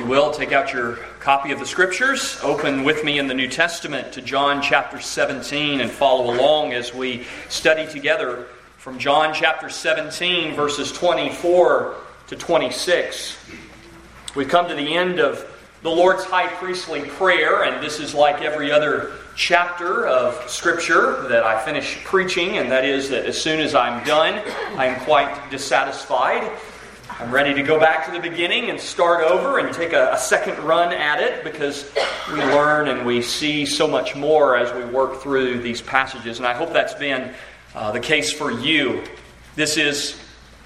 will, take out your copy of the Scriptures, open with me in the New Testament to John chapter 17 and follow along as we study together from John chapter 17 verses 24 to 26. We've come to the end of the Lord's high priestly prayer, and this is like every other chapter of Scripture that I finish preaching, and that is that as soon as I'm done, I'm quite dissatisfied. I'm ready to go back to the beginning and start over and take a second run at it, because we learn and we see so much more as we work through these passages. And I hope that's been the case for you. This is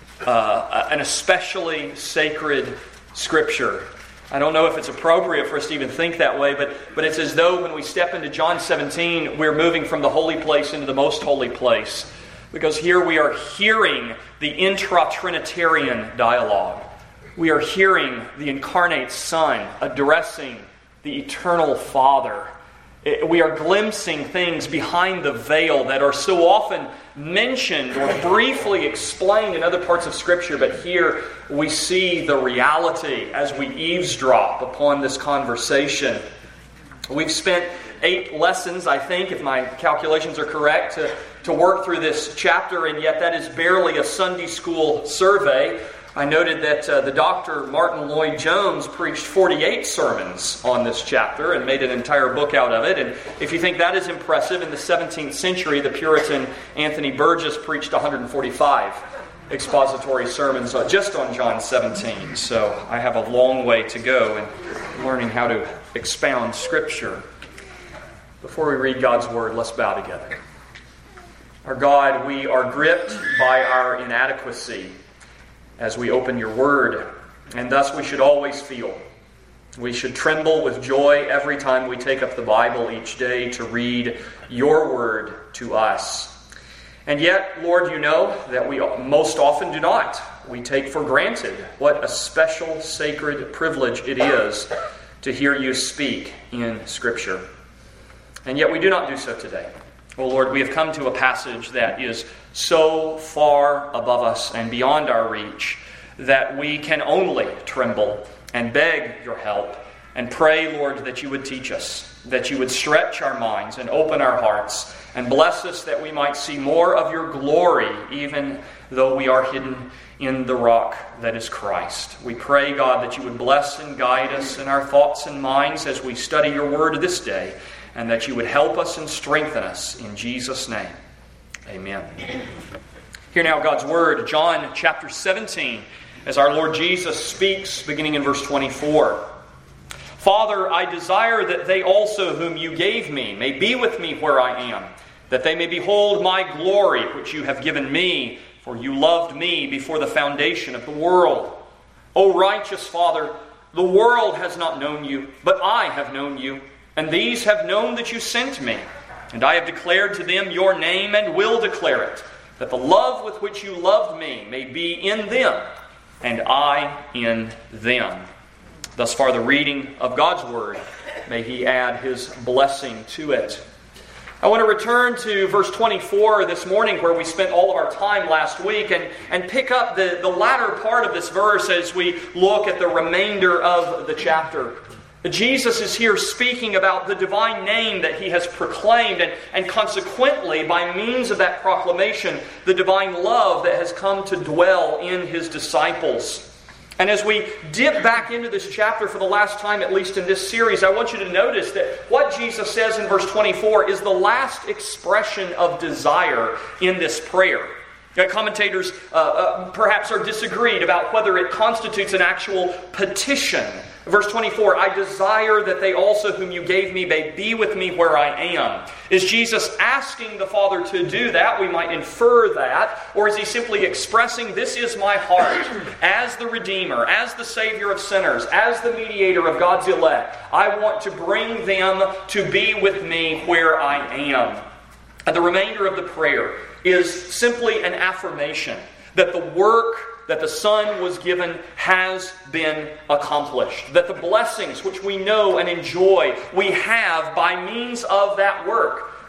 an especially sacred Scripture. I don't know if it's appropriate for us to even think that way, but it's as though when we step into John 17, we're moving from the holy place into the most holy place. Because here we are hearing the intra-Trinitarian dialogue. We are hearing the incarnate Son addressing the eternal Father. We are glimpsing things behind the veil that are so often mentioned or briefly explained in other parts of Scripture, but here we see the reality as we eavesdrop upon this conversation. We've spent 8 lessons, I think, if my calculations are correct, to work through this chapter, and yet that is barely a Sunday school survey. I noted that the Dr. Martin Lloyd-Jones preached 48 sermons on this chapter and made an entire book out of it. And if you think that is impressive, in the 17th century, the Puritan Anthony Burgess preached 145 expository sermons just on John 17. So I have a long way to go in learning how to expound Scripture. Before we read God's Word, let's bow together. Our God, we are gripped by our inadequacy as we open your Word, and thus we should always feel. We should tremble with joy every time we take up the Bible each day to read your Word to us. And yet, Lord, you know that we most often do not. We take for granted what a special, sacred privilege it is to hear you speak in Scripture. And yet we do not do so today. Oh Lord, we have come to a passage that is so far above us and beyond our reach that we can only tremble and beg your help and pray, Lord, that you would teach us, that you would stretch our minds and open our hearts and bless us that we might see more of your glory, even though we are hidden in the rock that is Christ. We pray, God, that you would bless and guide us in our thoughts and minds as we study your word this day, and that you would help us and strengthen us in Jesus' name. Amen. Hear now God's Word, John chapter 17, as our Lord Jesus speaks, beginning in verse 24. Father, I desire that they also whom you gave me may be with me where I am, that they may behold my glory which you have given me, for you loved me before the foundation of the world. O righteous Father, the world has not known you, but I have known you. And these have known that you sent me. And I have declared to them your name and will declare it, that the love with which you loved me may be in them, and I in them. Thus far the reading of God's Word. May He add His blessing to it. I want to return to verse 24 this morning, where we spent all of our time last week, and pick up the latter part of this verse as we look at the remainder of the chapter. Jesus is here speaking about the divine name that He has proclaimed, and consequently, by means of that proclamation, the divine love that has come to dwell in His disciples. And as we dip back into this chapter for the last time, at least in this series, I want you to notice that what Jesus says in verse 24 is the last expression of desire in this prayer. Commentators perhaps are disagreed about whether it constitutes an actual petition. Verse 24, I desire that they also whom you gave me may be with me where I am. Is Jesus asking the Father to do that? We might infer that. Or is He simply expressing, this is my heart as the Redeemer, as the Savior of sinners, as the mediator of God's elect. I want to bring them to be with me where I am. And the remainder of the prayer is simply an affirmation that the work that the Son was given has been accomplished. That the blessings which we know and enjoy, we have by means of that work.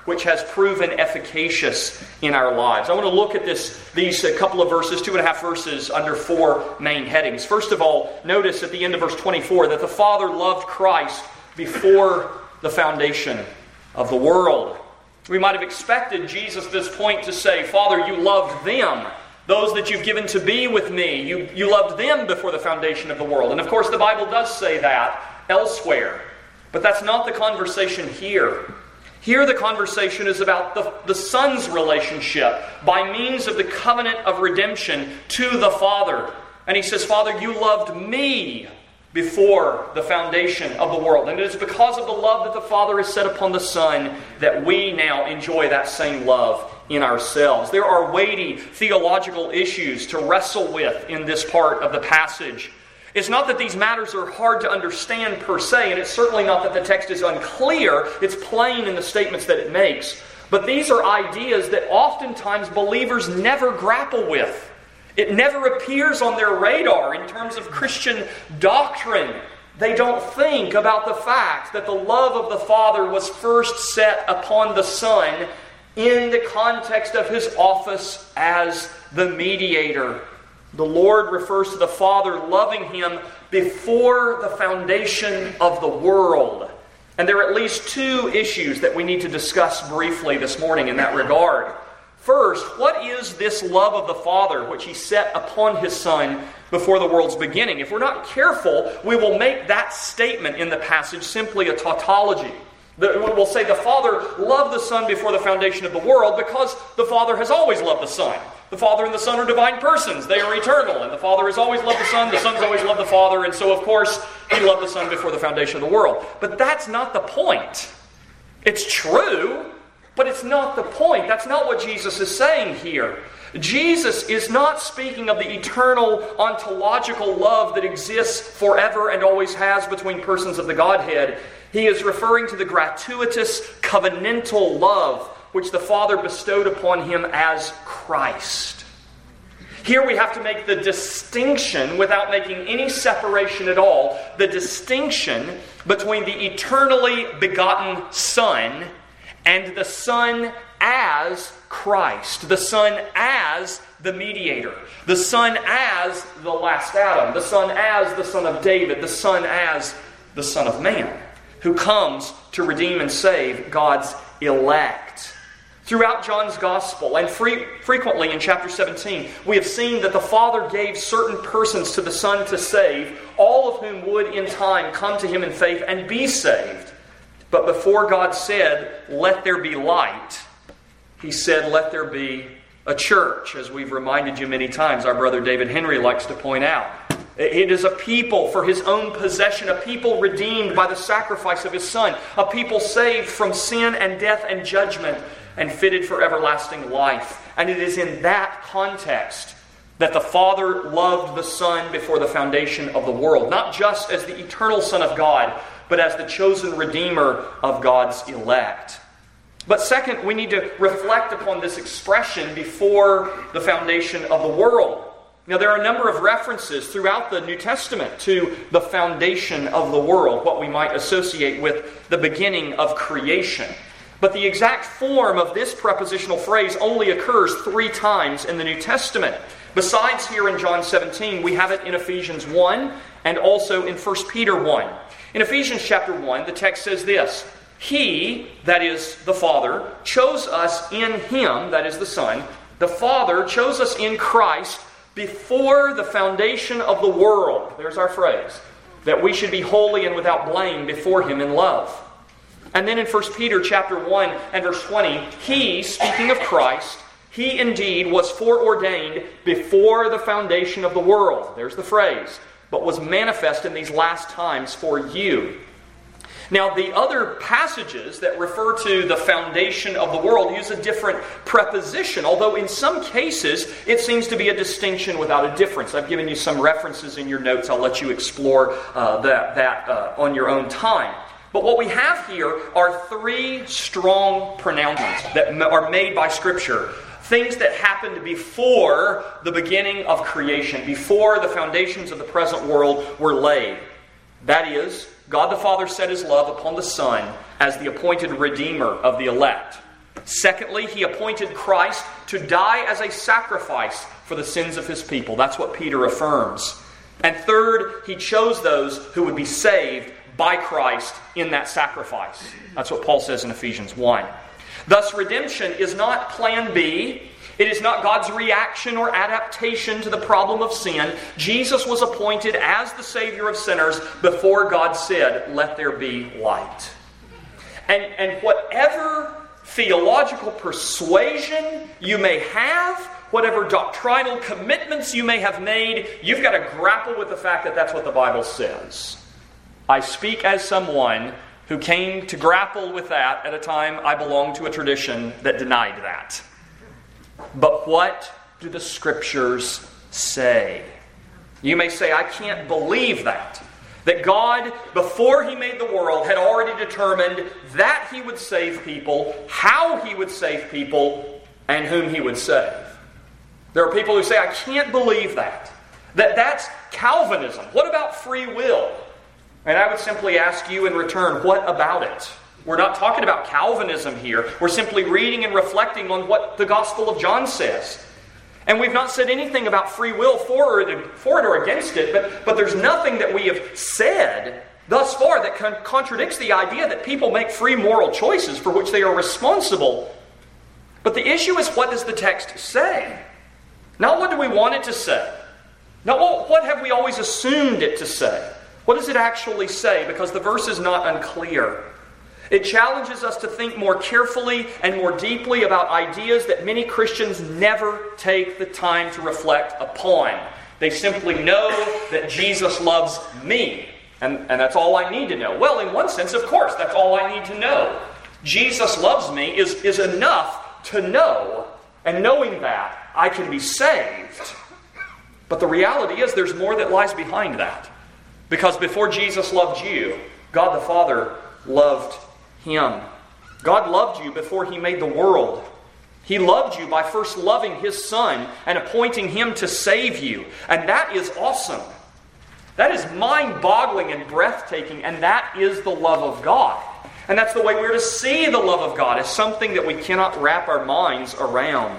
which has proven efficacious in our lives. I want to look at these couple of verses, 2.5 verses under 4 main headings. First of all, notice at the end of verse 24 that the Father loved Christ before the foundation of the world. We might have expected Jesus at this point to say, Father, you loved them. Those that you've given to be with me, you loved them before the foundation of the world. And of course the Bible does say that elsewhere. But that's not the conversation here. Here the conversation is about the Son's relationship by means of the covenant of redemption to the Father. And He says, Father, you loved me before the foundation of the world. And it is because of the love that the Father has set upon the Son that we now enjoy that same love in ourselves. There are weighty theological issues to wrestle with in this part of the passage. It's not that these matters are hard to understand per se, and it's certainly not that the text is unclear. It's plain in the statements that it makes. But these are ideas that oftentimes believers never grapple with. It never appears on their radar in terms of Christian doctrine. They don't think about the fact that the love of the Father was first set upon the Son in the context of His office as the mediator. The Lord refers to the Father loving Him before the foundation of the world. And there are at least 2 issues that we need to discuss briefly this morning in that regard. First, what is this love of the Father which He set upon His Son before the world's beginning? If we're not careful, we will make that statement in the passage simply a tautology. We'll say the Father loved the Son before the foundation of the world because the Father has always loved the Son. The Father and the Son are divine persons. They are eternal. And the Father has always loved the Son. The Son's always loved the Father. And so, of course, He loved the Son before the foundation of the world. But that's not the point. It's true, but it's not the point. That's not what Jesus is saying here. Jesus is not speaking of the eternal ontological love that exists forever and always has between persons of the Godhead. He is referring to the gratuitous covenantal love which the Father bestowed upon Him as Christ. Here we have to make the distinction, without making any separation at all, the distinction between the eternally begotten Son and the Son as Christ, the Son as the mediator, the Son as the last Adam, the Son as the Son of David, the Son as the Son of Man, who comes to redeem and save God's elect. Throughout John's Gospel, and frequently in chapter 17, we have seen that the Father gave certain persons to the Son to save, all of whom would in time come to Him in faith and be saved. But before God said, "Let there be light," He said, "Let there be a church," as we've reminded you many times. Our brother David Henry likes to point out. It is a people for His own possession, a people redeemed by the sacrifice of His Son, a people saved from sin and death and judgment, and fitted for everlasting life. And it is in that context that the Father loved the Son before the foundation of the world, not just as the eternal Son of God, but as the chosen Redeemer of God's elect. But second, we need to reflect upon this expression, before the foundation of the world. Now, there are a number of references throughout the New Testament to the foundation of the world, what we might associate with the beginning of creation. But the exact form of this prepositional phrase only occurs 3 times in the New Testament. Besides here in John 17, we have it in Ephesians 1 and also in 1 Peter 1. In Ephesians chapter 1, the text says this: He, that is the Father, chose us in Him, that is the Son. The Father chose us in Christ before the foundation of the world. There's our phrase. That we should be holy and without blame before Him in love. And then in 1 Peter chapter 1 and verse 20, He, speaking of Christ, He indeed was foreordained before the foundation of the world. There's the phrase. But was manifest in these last times for you. Now, the other passages that refer to the foundation of the world use a different preposition, although in some cases it seems to be a distinction without a difference. I've given you some references in your notes. I'll let you explore that on your own time. But what we have here are 3 strong pronouncements that are made by Scripture. Things that happened before the beginning of creation, before the foundations of the present world were laid. That is, God the Father set His love upon the Son as the appointed Redeemer of the elect. Secondly, he appointed Christ to die as a sacrifice for the sins of his people. That's what Peter affirms. And third, he chose those who would be saved by Christ in that sacrifice. That's what Paul says in Ephesians 1. Thus, redemption is not plan B. It is not God's reaction or adaptation to the problem of sin. Jesus was appointed as the Savior of sinners before God said, "Let there be light." And whatever theological persuasion you may have, whatever doctrinal commitments you may have made, you've got to grapple with the fact that that's what the Bible says. I speak as someone who came to grapple with that at a time I belonged to a tradition that denied that. But what do the Scriptures say? You may say, I can't believe that. That God, before He made the world, had already determined that He would save people, how He would save people, and whom He would save. There are people who say, I can't believe that. That's Calvinism. What about free will? And I would simply ask you in return, what about it? We're not talking about Calvinism here. We're simply reading and reflecting on what the Gospel of John says. And we've not said anything about free will for it or against it, but there's nothing that we have said thus far that contradicts the idea that people make free moral choices for which they are responsible. But the issue is, what does the text say? Not what do we want it to say. Not what have we always assumed it to say. What does it actually say? Because the verse is not unclear. It challenges us to think more carefully and more deeply about ideas that many Christians never take the time to reflect upon. They simply know that Jesus loves me, and that's all I need to know. Well, in one sense, of course, that's all I need to know. Jesus loves me is enough to know, and knowing that, I can be saved. But the reality is there's more that lies behind that. Because before Jesus loved you, God the Father loved Him. God loved you before He made the world. He loved you by first loving His Son and appointing Him to save you. And that is awesome. That is mind-boggling and breathtaking, and that is the love of God. And that's the way we're to see the love of God, as something that we cannot wrap our minds around.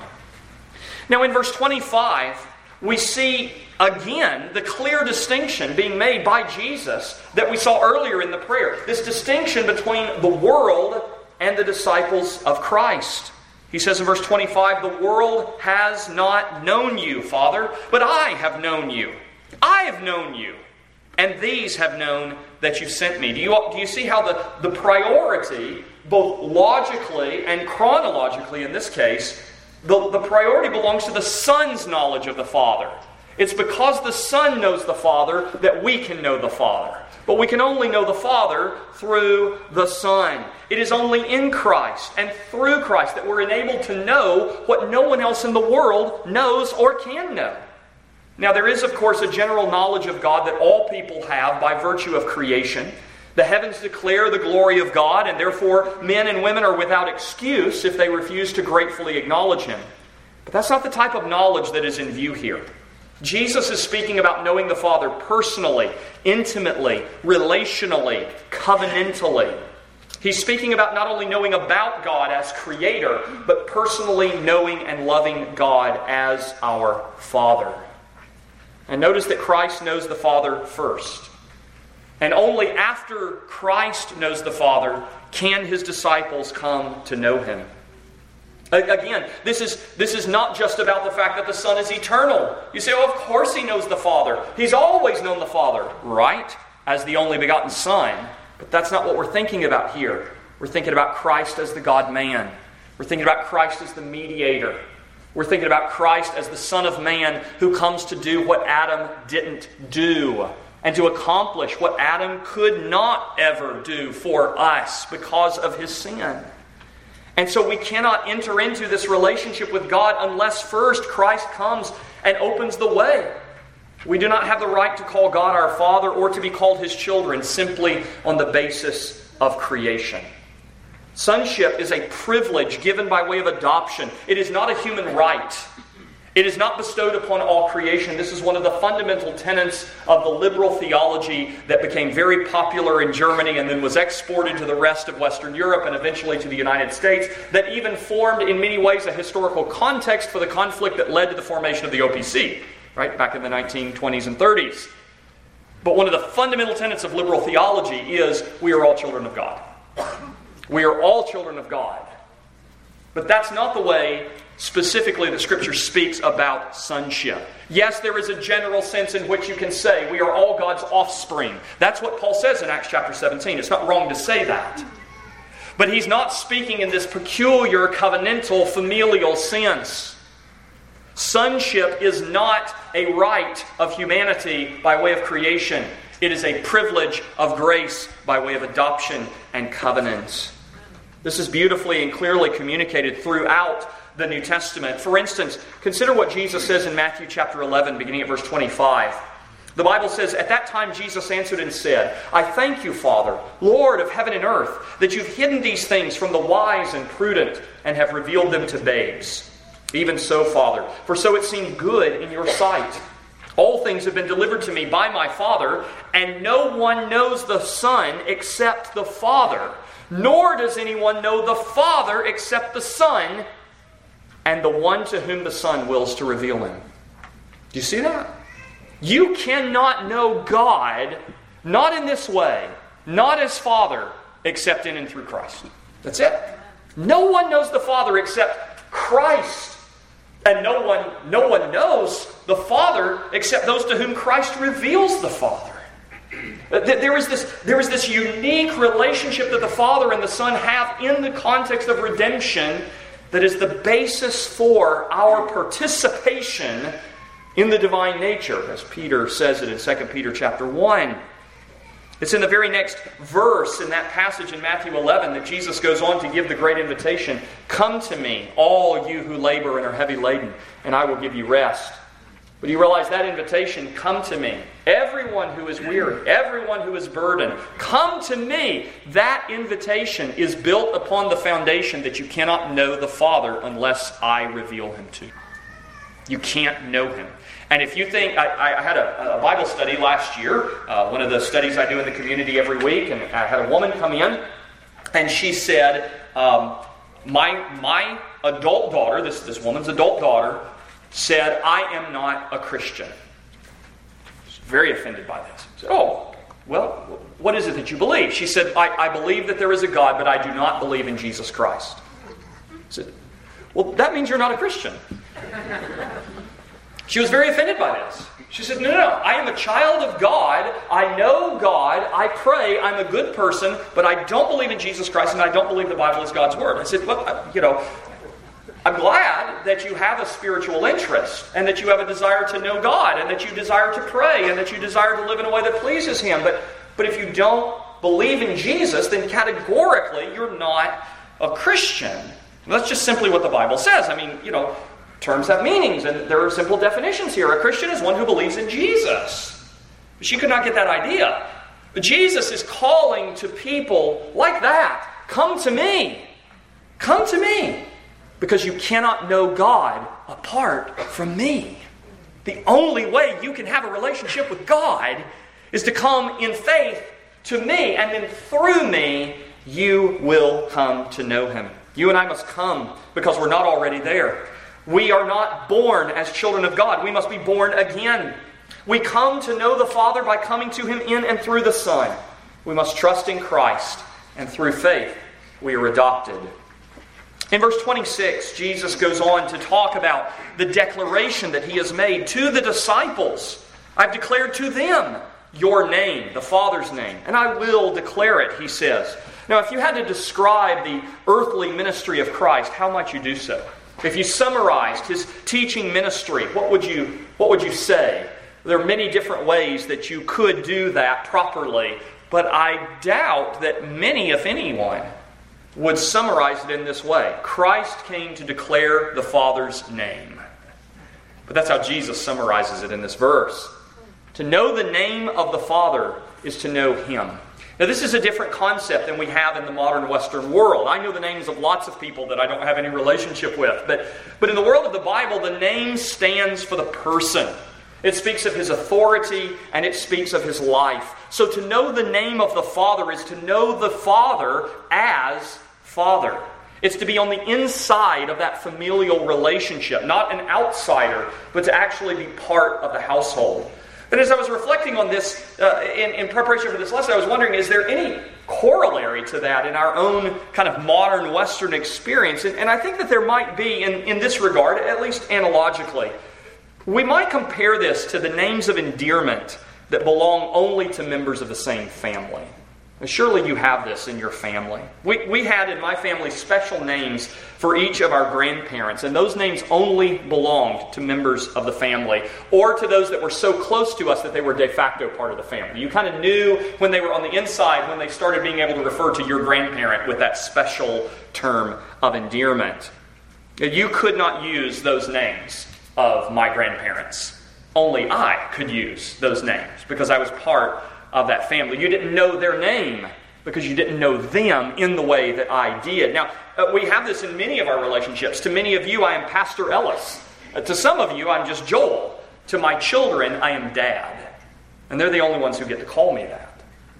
Now in verse 25, we see again the clear distinction being made by Jesus that we saw earlier in the prayer. This distinction between the world and the disciples of Christ. He says in verse 25, the world has not known you, Father, but I have known you. I have known you, and these have known that you sent me. Do you see how the priority, both logically and chronologically in this case, the priority belongs to the Son's knowledge of the Father. It's because the Son knows the Father that we can know the Father. But we can only know the Father through the Son. It is only in Christ and through Christ that we're enabled to know what no one else in the world knows or can know. Now, there is, of course, a general knowledge of God that all people have by virtue of creation. The heavens declare the glory of God, and therefore men and women are without excuse if they refuse to gratefully acknowledge Him. But that's not the type of knowledge that is in view here. Jesus is speaking about knowing the Father personally, intimately, relationally, covenantally. He's speaking about not only knowing about God as Creator, but personally knowing and loving God as our Father. And notice that Christ knows the Father first. And only after Christ knows the Father can His disciples come to know Him. Again, this is not just about the fact that the Son is eternal. You say, oh, of course He knows the Father. He's always known the Father, right? As the only begotten Son. But that's not what we're thinking about here. We're thinking about Christ as the God-man. We're thinking about Christ as the mediator. We're thinking about Christ as the Son of Man who comes to do what Adam didn't do, and to accomplish what Adam could not ever do for us because of his sin. And so we cannot enter into this relationship with God unless first Christ comes and opens the way. We do not have the right to call God our Father or to be called His children simply on the basis of creation. Sonship is a privilege given by way of adoption. It is not a human right. It is not bestowed upon all creation. This is one of the fundamental tenets of the liberal theology that became very popular in Germany and then was exported to the rest of Western Europe and eventually to the United States, that even formed in many ways a historical context for the conflict that led to the formation of the OPC, right, back in the 1920s and 30s. But one of the fundamental tenets of liberal theology is we are all children of God. We are all children of God. But that's not the way specifically that Scripture speaks about sonship. Yes, there is a general sense in which you can say we are all God's offspring. That's what Paul says in Acts chapter 17. It's not wrong to say that. But he's not speaking in this peculiar covenantal familial sense. Sonship is not a right of humanity by way of creation. It is a privilege of grace by way of adoption and covenant. This is beautifully and clearly communicated throughout the New Testament. For instance, consider what Jesus says in Matthew chapter 11, beginning at verse 25. The Bible says, "At that time Jesus answered and said, I thank you, Father, Lord of heaven and earth, that you've hidden these things from the wise and prudent and have revealed them to babes. Even so, Father, for so it seemed good in your sight. All things have been delivered to me by my Father, and no one knows the Son except the Father, nor does anyone know the Father except the Son, and the one to whom the Son wills to reveal him." Do you see that? You cannot know God, not in this way, not as Father, except in and through Christ. That's it. No one knows the Father except Christ. And no one knows the Father except those to whom Christ reveals the Father. There is this unique relationship that the Father and the Son have in the context of redemption that is the basis for our participation in the divine nature, as Peter says it in 2 Peter chapter 1. It's in the very next verse in that passage in Matthew 11 that Jesus goes on to give the great invitation, "Come to me, all you who labor and are heavy laden, and I will give you rest." But you realize that invitation, "Come to me," everyone who is weary, everyone who is burdened, "Come to me," that invitation is built upon the foundation that you cannot know the Father unless I reveal Him to you. You can't know Him. And if you think, I had a Bible study last year, one of the studies I do in the community every week, and I had a woman come in, and she said, my adult daughter, this woman's adult daughter, said, "I am not a Christian." She's very offended by this. I said, "Oh, well, what is it that you believe?" She said, I believe that there is a God, but I do not believe in Jesus Christ." I said, "Well, that means you're not a Christian." She was very offended by this. She said, no, I am a child of God. I know God. I pray. I'm a good person, but I don't believe in Jesus Christ, and I don't believe the Bible is God's Word. I said, well, I'm glad that you have a spiritual interest, and that you have a desire to know God, and that you desire to pray, and that you desire to live in a way that pleases Him. But if you don't believe in Jesus, then categorically you're not a Christian. And that's just simply what the Bible says. I mean, terms have meanings, and there are simple definitions here. A Christian is one who believes in Jesus. She could not get that idea. But Jesus is calling to people like that. Come to me. Come to me. Because you cannot know God apart from me. The only way you can have a relationship with God is to come in faith to me, and then through me, you will come to know Him. You and I must come because we're not already there. We are not born as children of God. We must be born again. We come to know the Father by coming to Him in and through the Son. We must trust in Christ, and through faith we are adopted. In verse 26, Jesus goes on to talk about the declaration that He has made to the disciples. "I've declared to them your name," the Father's name, "and I will declare it," He says. Now, if you had to describe the earthly ministry of Christ, how might you do so? If you summarized His teaching ministry, what would you say? There are many different ways that you could do that properly, but I doubt that many, if anyone, would summarize it in this way. Christ came to declare the Father's name. But that's how Jesus summarizes it in this verse. To know the name of the Father is to know Him. Now, this is a different concept than we have in the modern Western world. I know the names of lots of people that I don't have any relationship with. But in the world of the Bible, the name stands for the person. It speaks of his authority, and it speaks of his life. So to know the name of the Father is to know the Father as Father. It's to be on the inside of that familial relationship, not an outsider, but to actually be part of the household. But as I was reflecting on this in preparation for this lesson, I was wondering, is there any corollary to that in our own kind of modern Western experience? And I think that there might be in this regard, at least analogically. We might compare this to the names of endearment that belong only to members of the same family. And surely you have this in your family. We had in my family special names for each of our grandparents, and those names only belonged to members of the family, or to those that were so close to us that they were de facto part of the family. You kind of knew when they were on the inside, when they started being able to refer to your grandparent with that special term of endearment. You could not use those names of my grandparents. Only I could use those names because I was part of that family. You didn't know their name because you didn't know them in the way that I did. Now, we have this in many of our relationships. To many of you, I am Pastor Ellis. To some of you, I'm just Joel. To my children, I am Dad. And they're the only ones who get to call me that.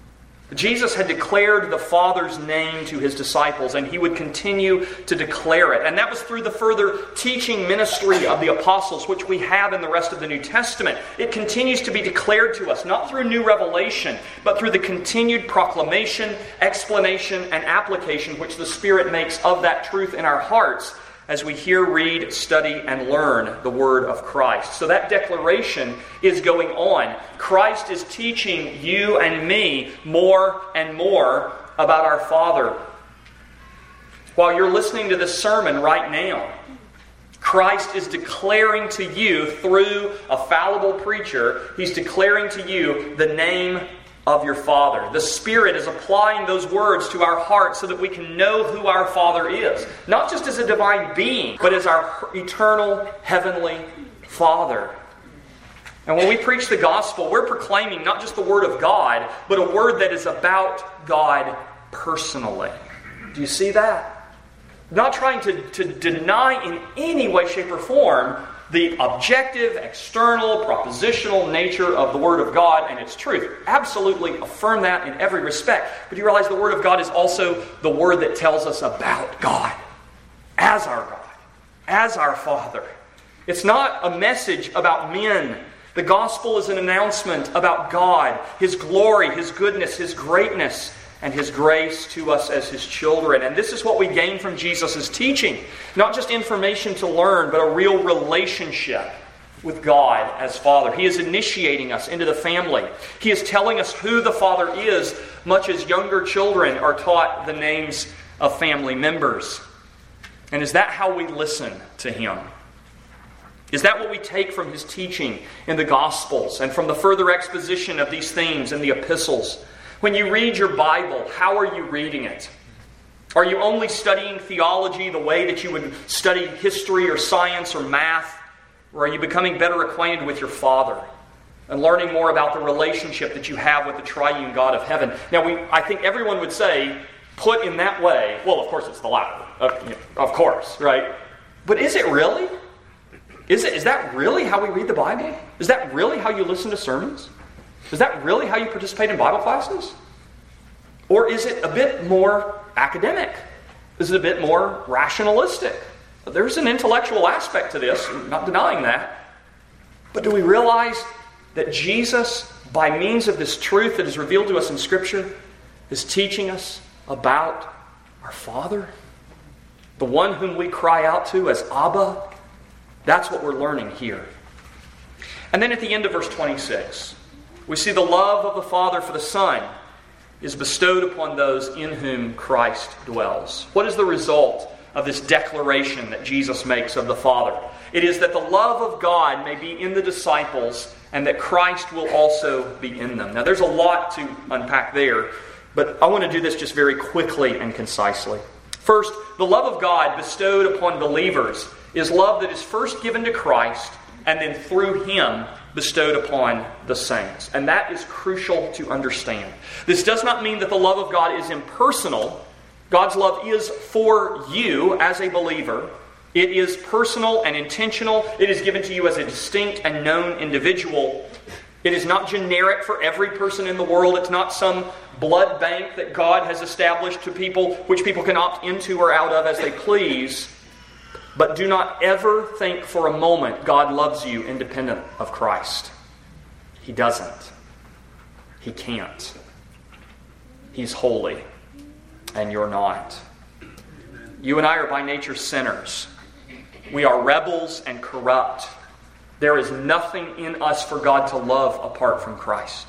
Jesus had declared the Father's name to his disciples, and he would continue to declare it. And that was through the further teaching ministry of the apostles, which we have in the rest of the New Testament. It continues to be declared to us, not through new revelation, but through the continued proclamation, explanation, and application which the Spirit makes of that truth in our hearts as we hear, read, study, and learn the Word of Christ. So that declaration is going on. Christ is teaching you and me more and more about our Father. While you're listening to this sermon right now, Christ is declaring to you through a fallible preacher, he's declaring to you the name of your Father. The Spirit is applying those words to our hearts so that we can know who our Father is. Not just as a divine being, but as our eternal heavenly Father. And when we preach the gospel, we're proclaiming not just the Word of God, but a Word that is about God personally. Do you see that? Not trying to deny in any way, shape, or form the objective, external, propositional nature of the Word of God and its truth. Absolutely affirm that in every respect. But you realize the Word of God is also the Word that tells us about God, as our Father. It's not a message about men. The gospel is an announcement about God, His glory, His goodness, His greatness, and His grace to us as His children. And this is what we gain from Jesus' teaching. Not just information to learn, but a real relationship with God as Father. He is initiating us into the family. He is telling us who the Father is, much as younger children are taught the names of family members. And is that how we listen to Him? Is that what we take from His teaching in the Gospels and from the further exposition of these themes in the epistles? When you read your Bible, how are you reading it? Are you only studying theology the way that you would study history or science or math? Or are you becoming better acquainted with your Father and learning more about the relationship that you have with the triune God of heaven? Now, I think everyone would say, put in that way, well, of course it's the latter. Of course, right? But is it really? Is that really how we read the Bible? Is that really how you listen to sermons? Is that really how you participate in Bible classes? Or is it a bit more academic? Is it a bit more rationalistic? There's an intellectual aspect to this, I'm not denying that. But do we realize that Jesus, by means of this truth that is revealed to us in Scripture, is teaching us about our Father? The one whom we cry out to as Abba? That's what we're learning here. And then at the end of verse 26, we see the love of the Father for the Son is bestowed upon those in whom Christ dwells. What is the result of this declaration that Jesus makes of the Father? It is that the love of God may be in the disciples and that Christ will also be in them. Now there's a lot to unpack there, but I want to do this just very quickly and concisely. First, the love of God bestowed upon believers is love that is first given to Christ and then through Him bestowed upon the saints. And that is crucial to understand. This does not mean that the love of God is impersonal. God's love is for you as a believer. It is personal and intentional. It is given to you as a distinct and known individual. It is not generic for every person in the world. It's not some blood bank that God has established to people, which people can opt into or out of as they please. But do not ever think for a moment God loves you independent of Christ. He doesn't. He can't. He's holy, and you're not. You and I are by nature sinners. We are rebels and corrupt. There is nothing in us for God to love apart from Christ.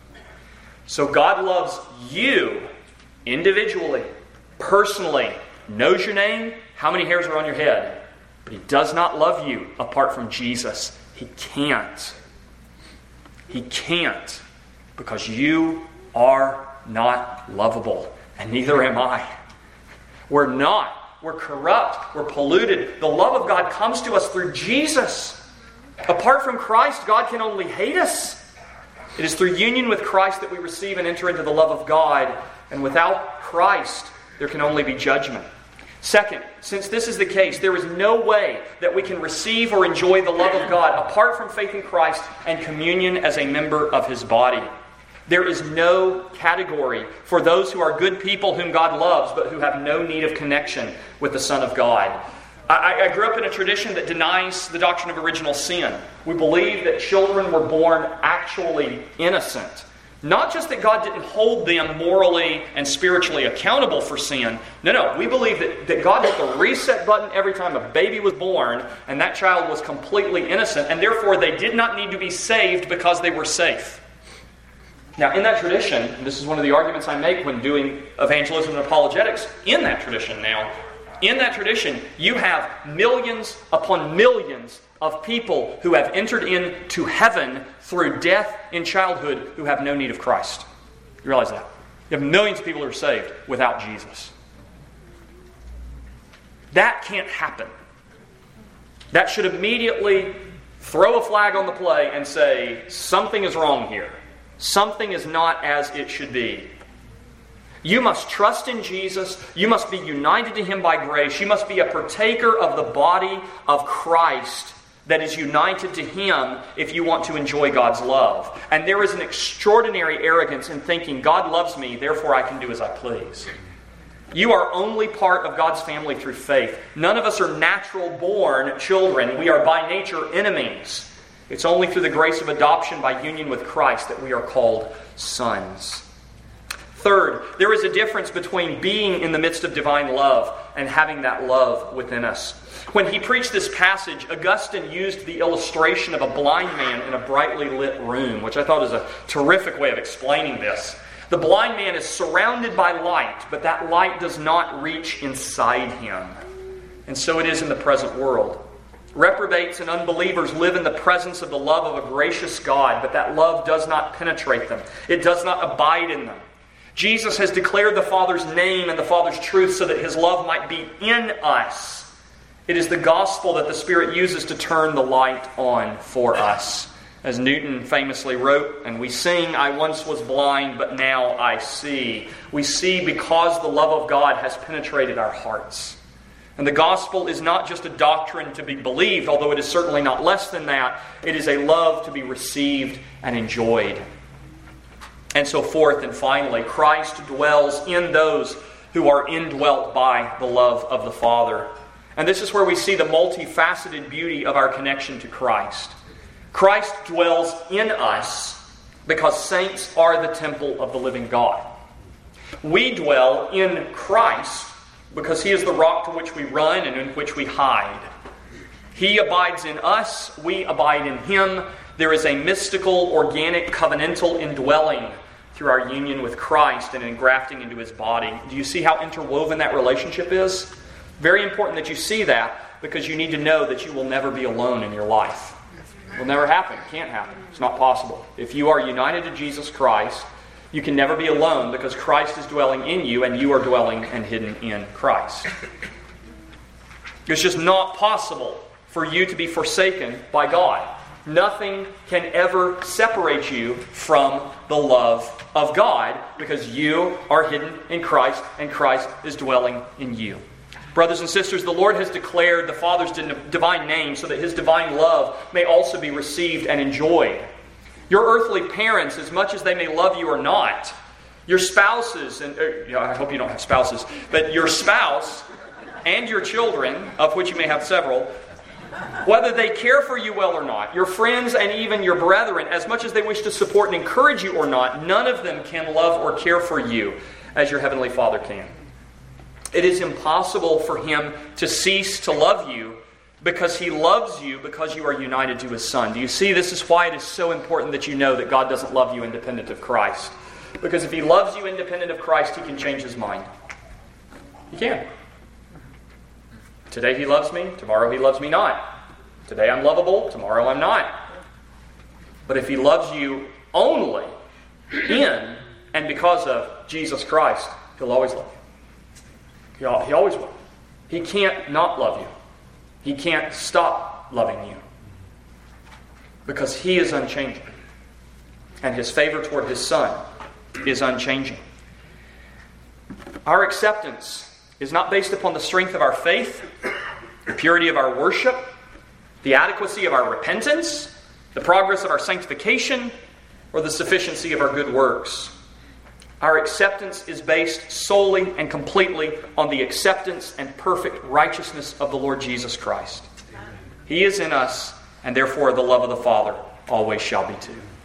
So God loves you individually, personally, knows your name, how many hairs are on your head. But He does not love you apart from Jesus. He can't. He can't, because you are not lovable, and neither am I. We're not. We're corrupt. We're polluted. The love of God comes to us through Jesus. Apart from Christ, God can only hate us. It is through union with Christ that we receive and enter into the love of God. And without Christ, there can only be judgment. Second, since this is the case, there is no way that we can receive or enjoy the love of God apart from faith in Christ and communion as a member of His body. There is no category for those who are good people whom God loves, but who have no need of connection with the Son of God. I grew up in a tradition that denies the doctrine of original sin. We believe that children were born actually innocent. Not just that God didn't hold them morally and spiritually accountable for sin. No. We believe that God hit the reset button every time a baby was born, and that child was completely innocent, and therefore they did not need to be saved because they were safe. Now, in that tradition, and this is one of the arguments I make when doing evangelism and apologetics, in that tradition, you have millions upon millions of people who have entered into heaven through death in childhood who have no need of Christ. You realize that? You have millions of people who are saved without Jesus. That can't happen. That should immediately throw a flag on the play and say, something is wrong here. Something is not as it should be. You must trust in Jesus. You must be united to Him by grace. You must be a partaker of the body of Christ that is united to Him if you want to enjoy God's love. And there is an extraordinary arrogance in thinking, God loves me, therefore I can do as I please. You are only part of God's family through faith. None of us are natural-born children. We are by nature enemies. It's only through the grace of adoption by union with Christ that we are called sons. Third, there is a difference between being in the midst of divine love and having that love within us. When he preached this passage, Augustine used the illustration of a blind man in a brightly lit room, which I thought is a terrific way of explaining this. The blind man is surrounded by light, but that light does not reach inside him. And so it is in the present world. Reprobates and unbelievers live in the presence of the love of a gracious God, but that love does not penetrate them. It does not abide in them. Jesus has declared the Father's name and the Father's truth so that His love might be in us. It is the gospel that the Spirit uses to turn the light on for us. As Newton famously wrote, and we sing, I once was blind, but now I see. We see because the love of God has penetrated our hearts. And the gospel is not just a doctrine to be believed, although it is certainly not less than that. It is a love to be received and enjoyed. And so fourth and finally, Christ dwells in those who are indwelt by the love of the Father. And this is where we see the multifaceted beauty of our connection to Christ. Christ dwells in us because saints are the temple of the living God. We dwell in Christ because He is the rock to which we run and in which we hide. He abides in us, we abide in Him. There is a mystical, organic, covenantal indwelling through our union with Christ and engrafting into His body. Do you see how interwoven that relationship is? Very important that you see that, because you need to know that you will never be alone in your life. It will never happen. It can't happen. It's not possible. If you are united to Jesus Christ, you can never be alone because Christ is dwelling in you and you are dwelling and hidden in Christ. It's just not possible for you to be forsaken by God. Nothing can ever separate you from the love of God because you are hidden in Christ and Christ is dwelling in you. Brothers and sisters, the Lord has declared the Father's divine name so that His divine love may also be received and enjoyed. Your earthly parents, as much as they may love you or not, your spouses, and I hope you don't have spouses, but your spouse and your children, of which you may have several, whether they care for you well or not, your friends and even your brethren, as much as they wish to support and encourage you or not, none of them can love or care for you as your Heavenly Father can. It is impossible for Him to cease to love you because He loves you because you are united to His Son. Do you see? This is why it is so important that you know that God doesn't love you independent of Christ. Because if He loves you independent of Christ, He can change His mind. He can. Today He loves me, tomorrow He loves me not. Today I'm lovable, tomorrow I'm not. But if He loves you only in and because of Jesus Christ, He'll always love you. He always will. He can't not love you. He can't stop loving you. Because He is unchanging. And His favor toward His Son is unchanging. Our acceptance is not based upon the strength of our faith, the purity of our worship, the adequacy of our repentance, the progress of our sanctification, or the sufficiency of our good works. Our acceptance is based solely and completely on the acceptance and perfect righteousness of the Lord Jesus Christ. He is in us, and therefore the love of the Father always shall be too.